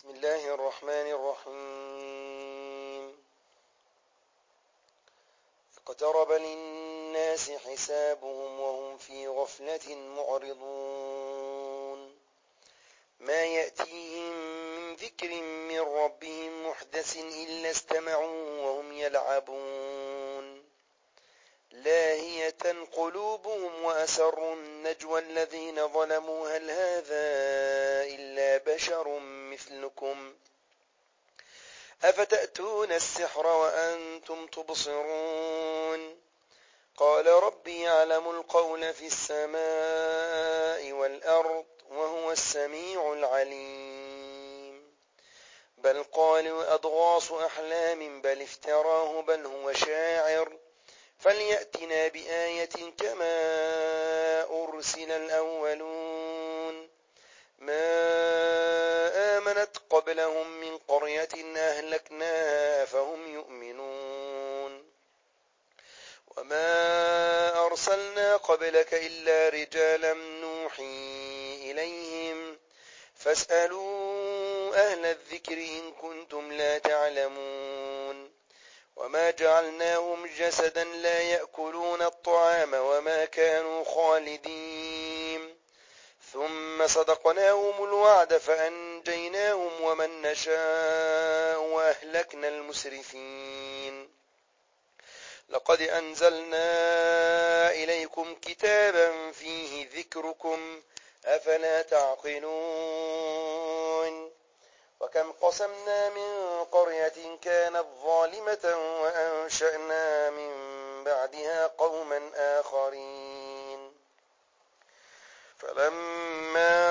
بسم الله الرحمن الرحيم. اقترب للناس حسابهم وهم في غفلة معرضون ما يأتيهم من ذكر من ربهم محدث إلا استمعوا وهم يلعبون لاهية قلوبهم وأسروا النجوى الذين ظلموا هل هذا إلا بشر مثلكم أفتأتون السحر وأنتم تبصرون قال ربي يعلم القول في السماء والأرض وهو السميع العليم بل قالوا أضغاث أحلام بل افتراه بل هو شاعر فليأتنا بآية كما أرسل الأولون ما آمنت قبلهم من قرية أهلكناها فهم يؤمنون وما أرسلنا قبلك إلا رجالا نوحي إليهم فاسألوا أهل الذكر إن كنتم لا تعلمون وما جعلناهم جسدا لا يأكلون الطعام وما كانوا خالدين ثم صدقناهم الوعد فأنجيناهم ومن نشاء وأهلكنا المسرفين لقد أنزلنا إليكم كتابا فيه ذكركم أفلا تعقلون وكم قسمنا من قرية كانت ظالمة وأنشأنا من بعدها قوما آخرين فلما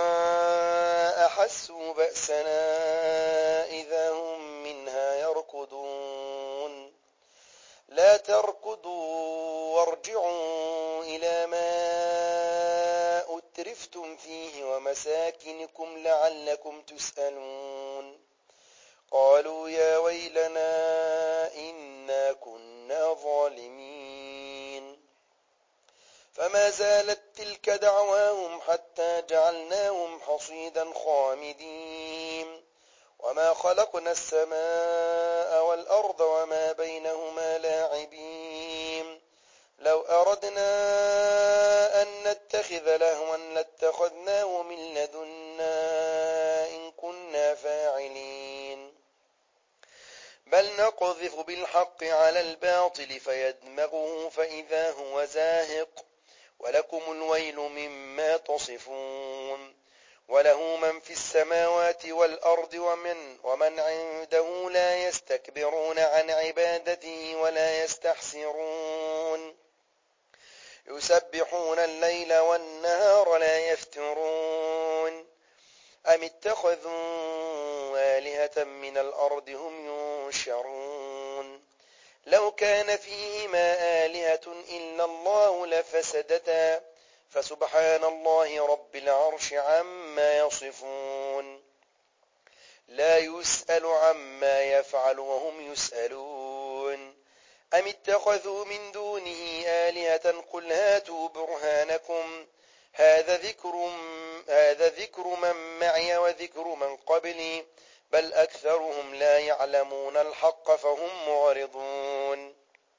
أحسوا بأسنا إذا هم منها يركضون لا تركضوا وارجعوا إلى ما أترفتم فيه ومساكنكم لعلكم تسألون قالوا يا ويلنا إنا كنا ظالمين فما زالت تلك دعواهم حتى جعلناهم حصيدا خامدين وما خلقنا السماء والأرض وما بينهما لاعبين لو أردنا أن نتخذ لهوا لاتخذناه من لدنا إن كنا فاعلين بل نقذف بالحق على الباطل فيدمغه فإذا هو زاهق ولكم الويل مما تصفون وله من في السماوات والأرض ومن عنده لا يستكبرون عن عبادته ولا يستحسرون يسبحون الليل والنهار لا يفترون أم اتخذوا آلهة من الأرض هم ينشرون لو كان فيهما آلهة إلا الله لفسدتا فسبحان الله رب العرش عما يصفون لا يسأل عما يفعل وهم يسألون أم اتخذوا من دونه آلهة قل هاتوا برهانكم هذا ذكر من معي وذكر من قبلي بل أكثرهم لا يعلمون الحق فهم معرضون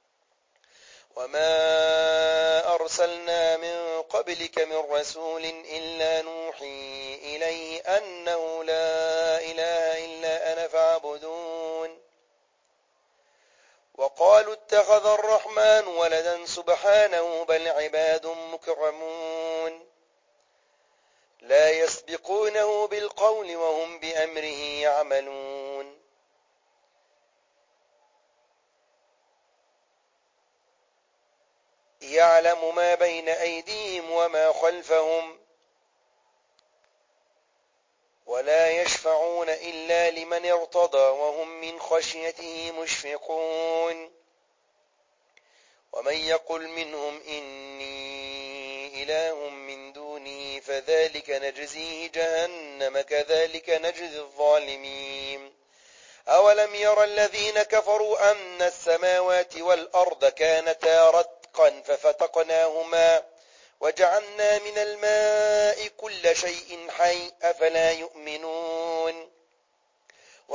وما أرسلنا من قبلك من رسول إلا نوحي إليه أنه لا إله إلا أنا فاعبدون وقالوا اتخذ الرحمن ولدا سبحانه بل عباد مكرمون لا يسبقونه بالقول وهم بأمره يعملون يعلم ما بين أيديهم وما خلفهم ولا يشفعون إلا لمن ارتضى وهم من خشيته مشفقون ومن يقل منهم إني إله من دونه فذلك نجزيه جهنم كذلك نجزي الظالمين أولم ير الذين كفروا أن السماوات والأرض كانتا رتقا ففتقناهما وجعلنا من الماء كل شيء حي أفلا يؤمنون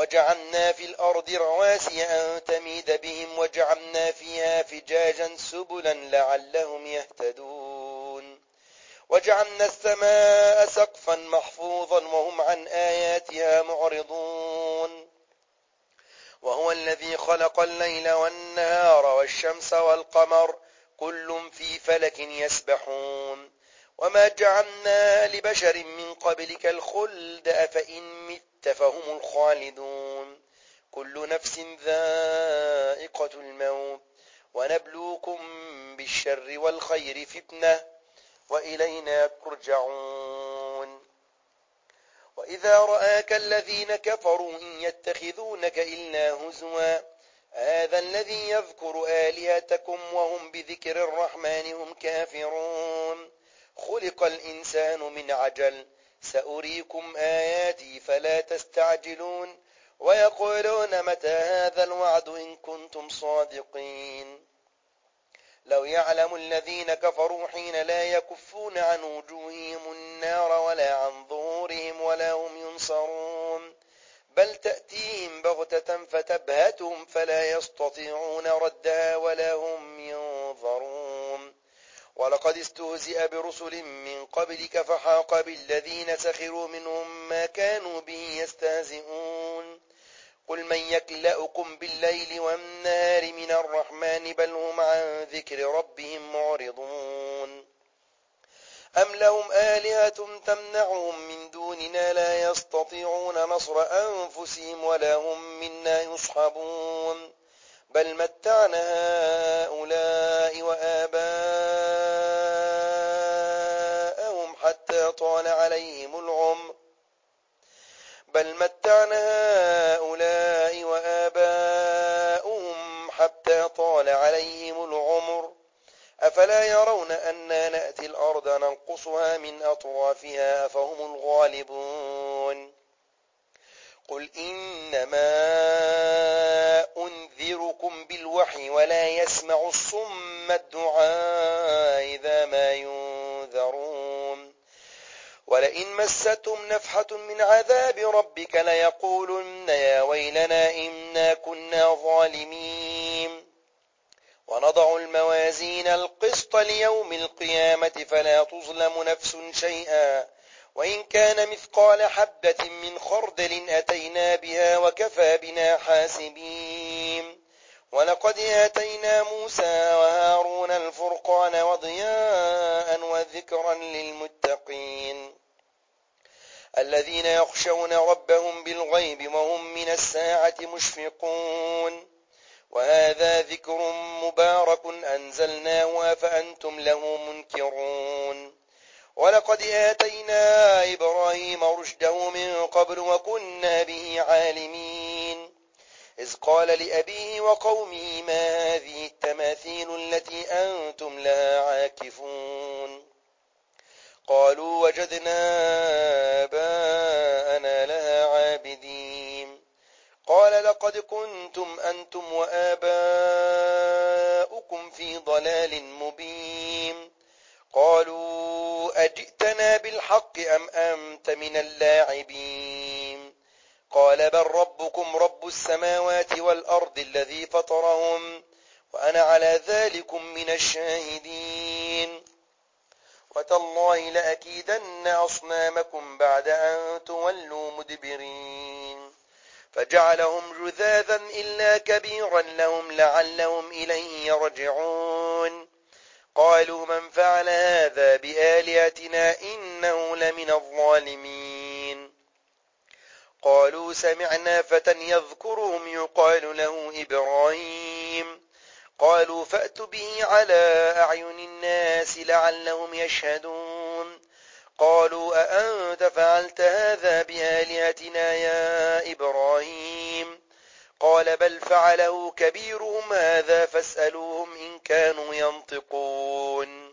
وجعلنا في الأرض رواسي أن تميد بهم وجعلنا فيها فجاجا سبلا لعلهم يهتدون وجعلنا السماء سقفا محفوظا وهم عن آياتها معرضون وهو الذي خلق الليل والنهار والشمس والقمر كل في فلك يسبحون وما جعلنا لبشر من قبلك الخلد أفإن مت فهم الخالدون كل نفس ذائقة الموت ونبلوكم بالشر والخير فتنة وإلينا ترجعون وإذا رآك الذين كفروا إن يتخذونك إلا هزوا هذا الذي يذكر آلهتكم وهم بذكر الرحمن هم كافرون خلق الإنسان من عجل سأريكم آياتي فلا تستعجلون ويقولون متى هذا الوعد إن كنتم صادقين لو يعلم الذين كفروا حين لا يكفون عن وجوههم النار ولا عن ظهورهم ولا هم ينصرون بل تأتيهم بغتة فتبهتهم فلا يستطيعون ردها ولا هم ينظرون ولقد استهزئ برسل من قبلك فحاق بالذين سخروا منهم ما كانوا به يستهزئون قل من يكلأكم بالليل والنهار من الرحمن بل هم عن ذكر ربهم معرضون أم لهم آلهة تمنعهم من دوننا لا يستطيعون نصر أنفسهم ولا هم منا يصحبون بل متعنا هؤلاء وآباءهم حتى طال عليهم العمر أفلا يرون أنا نأتي الأرض ننقصها من أطرافها فهم الغالبون قل إنما أنذركم بالوحي ولا يسمع الصم الدعاء إذا ما ينذرون ولئن مستهم نفحة من عذاب ربك ليقولن يا ويلنا إنا كنا ظالمين ونضع الموازين القسط ليوم القيامة فلا تظلم نفس شيئا وإن كان مثقال حبة من خردل أتينا بها وكفى بنا حاسبين ولقد آتينا موسى وهارون الفرقان وضياء وذكرا للمتقين الذين يخشون ربهم بالغيب وهم من الساعة مشفقون وهذا ذكر مبارك أنزلناه فأنتم له منكرون ولقد آتينا إبراهيم رشده من قبل وكنا به عالمين إذ قال لأبيه وقومه ما هذه التماثيل التي أنتم لها عاكفون قالوا وجدنا آباءنا لها عابدين قال لقد كنتم أنتم وآباؤكم في ضلال مبين قالوا أجئتنا بالحق أم أنت من اللاعبين قال بل ربكم رب السماوات والأرض الذي فطرهم وأنا على ذلكم من الشاهدين وتالله لأكيدن أصنامكم بعد أن تولوا مدبرين فجعلهم جذاذا إلا كبيرا لهم لعلهم إليه يرجعون قالوا من فعل هذا بآلهتنا إنه لمن الظالمين قالوا سمعنا فتى يذكرهم يقال له إبراهيم قالوا فأتوا به على أعين الناس لعلهم يشهدون قالوا أأنت فعلت هذا بآلهتنا يا إبراهيم قال بل فعله كبيرهم هذا فاسألوهم إن كانوا ينطقون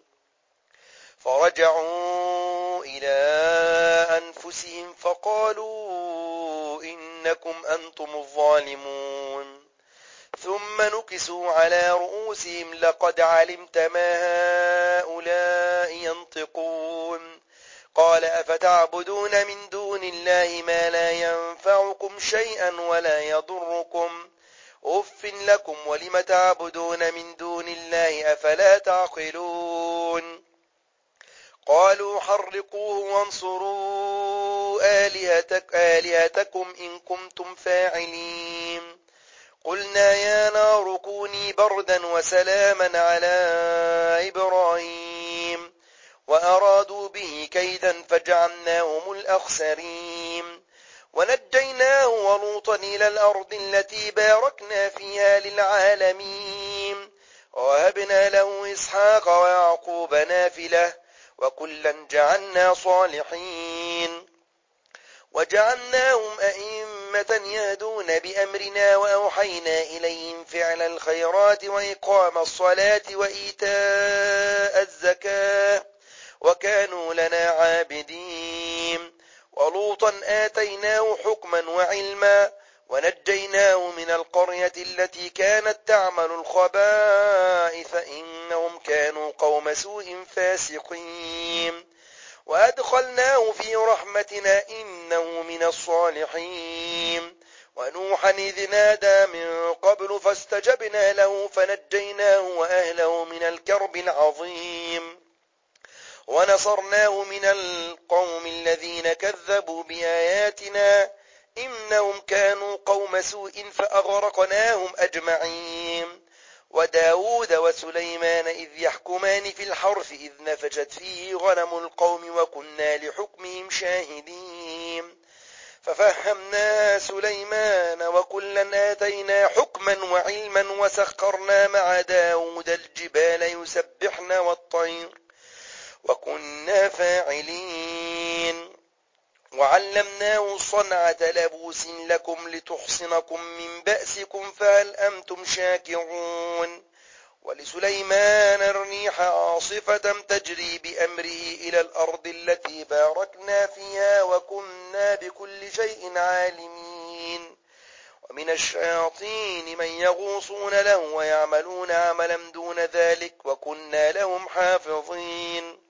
فرجعوا إلى أنفسهم فقالوا إنكم أنتم الظالمون ثم نكسوا على رؤوسهم لقد علمت ما هؤلاء ينطقون قال أفتعبدون من دون دون الله ما لا ينفعكم شيئا ولا يضركم أف لكم ولم تعبدون من دون الله أفلا تعقلون قالوا حرقوه وانصروا آلهتكم إن كنتم فاعلين قلنا يا نار كوني بردا وسلاما على إبراهيم وأرادوا به كيدا فجعلناهم الأخسرين ونجيناه ولوطا إلى الأرض التي باركنا فيها للعالمين ووهبنا له إسحاق ويعقوب نافلة وكلا جعلنا صالحين وجعلناهم أئمة يهدون بأمرنا وأوحينا إليهم فعل الخيرات وإقام الصلاة وإيتاء الزكاة وكانوا لنا عابدين ولوطا آتيناه حكما وعلما ونجيناه من القرية التي كانت تعمل الخبائث إنهم كانوا قوم سوء فاسقين وأدخلناه في رحمتنا إنه من الصالحين ونوحا إذ نادى من قبل فاستجبنا له فنجيناه وأهله من الكرب العظيم ونصرناه من القوم الذين كذبوا بآياتنا إنهم كانوا قوم سوء فأغرقناهم أجمعين وداود وسليمان إذ يحكمان في الحرث إذ نفشت فيه غنم القوم وكنا لحكمهم شاهدين ففهمنا سليمان وكلا آتينا حكما وعلما وسخرنا مع داود الجبال يسبحن والطير وكنا فاعلين وعلمناه صنعة لبوس لكم لتحصنكم من بأسكم فهل أنتم شاكرون ولسليمان الريح عاصفة تجري بأمره إلى الأرض التي باركنا فيها وكنا بكل شيء عالمين ومن الشياطين من يغوصون له ويعملون عملا دون ذلك وكنا لهم حافظين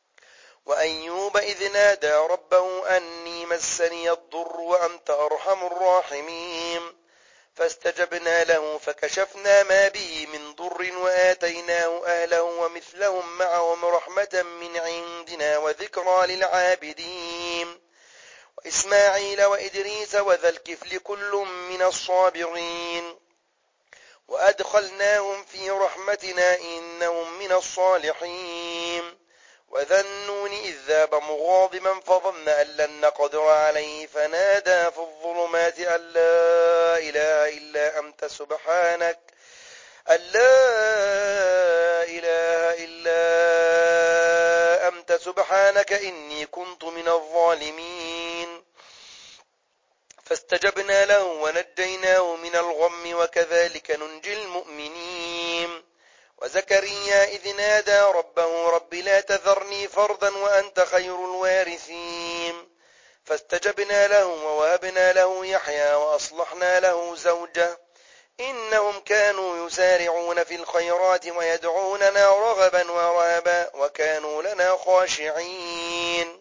وأيوب إذ نادى ربه أني مسني الضر وأنت أرحم الراحمين فاستجبنا له فكشفنا ما به من ضر وآتيناه أهله ومثلهم معهم رحمة من عندنا وذكرى للعابدين وإسماعيل وإدريس وذا الكفل كل من الصابرين وأدخلناهم في رحمتنا إنهم من الصالحين وذا النون إذ ذهب مغاضبا فظن أن لن نقدر عليه فنادى في الظلمات أن لا إله إلا أنت سبحانك سبحانك إني كنت من الظالمين فاستجبنا له ونجيناه من الغم وكذلك ننجي المؤمنين وزكريا إذ نادى ربه رب لا تذرني فردا وأنت خير الوارثين فاستجبنا له ووهبنا له يحيى وأصلحنا له زوجه إنهم كانوا يسارعون في الخيرات ويدعوننا رغبا ورهبا وكانوا لنا خاشعين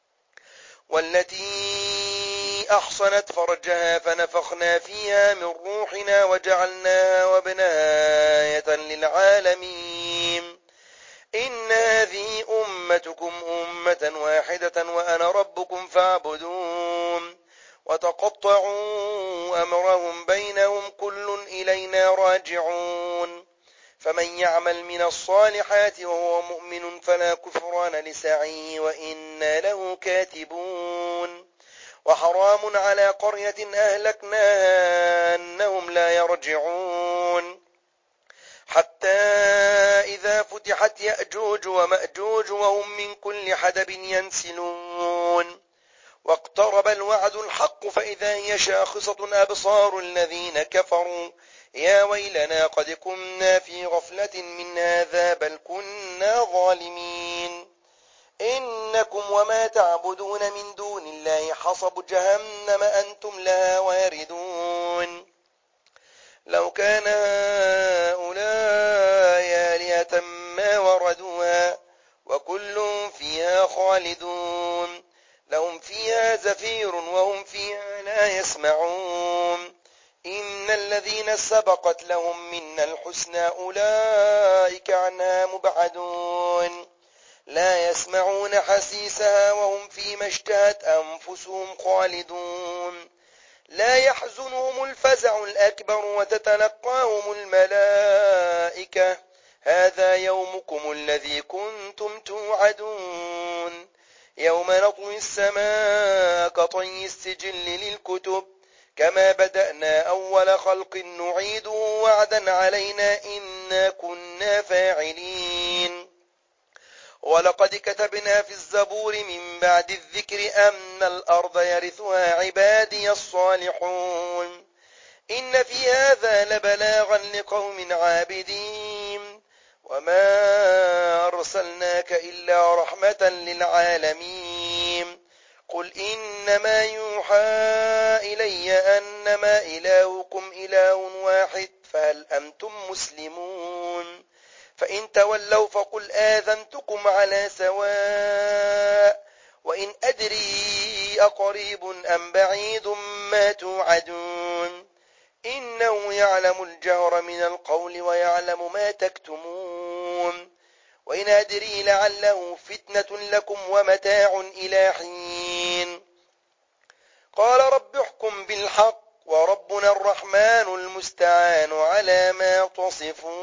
والتي أحصنت فرجها فنفخنا فيها من روحنا وجعلناها وابنها آية للعالمين إن هذه أمتكم أمة واحدة وأنا ربكم فاعبدون وتقطعوا أمرهم بينهم كل إلينا راجعون فمن يعمل من الصالحات وهو مؤمن فلا كفران لسعيه وإنا له كاتبون وحرام على قرية أهلكناها أنهم لا يرجعون حتى إذا فتحت يأجوج ومأجوج وهم من كل حدب ينسلون واقترب الوعد الحق فإذا هي شاخصة أبصار الذين كفروا يا ويلنا قد كنا في غفلة من هذا بل كنا ظالمين إنكم وما تعبدون من دون الله حصب جهنم أنتم لها واردون لو كان هؤلاء آلهة ما وردوها وكل فيها خالدون لهم فيها فيها زفير وهم فيها لا يسمعون إن الذين سبقت لهم منا الحسنى أولئك عنها مبعدون لا يسمعون حسيسها وهم فيما اشتهت أنفسهم خالدون لا يحزنهم الفزع الأكبر وتتلقاهم الملائكة هذا يومكم الذي كنتم توعدون يوم نطوي السماء كطي السجل للكتب كما بدأنا أول خلق نعيده وعدا علينا إنا كنا فاعلين ولقد كتبنا في الزبور من بعد الذكر أن الأرض يرثها عبادي الصالحون إن في هذا لبلاغا لقوم عابدين وما أرسلناك إلا رحمة للعالمين قل إنما يوحى إلي أنما إلهكم إله واحد فهل أنتم مسلمون فإن تولوا فقل آذنتكم على سواء وإن أدري أقريب أم بعيد ما توعدون إنه يعلم الجهر من القول ويعلم ما تكتمون وإن أدري لعله فتنة لكم ومتاع إلى حين قال رب احكم بالحق وربنا الرحمن المستعان على ما تصفون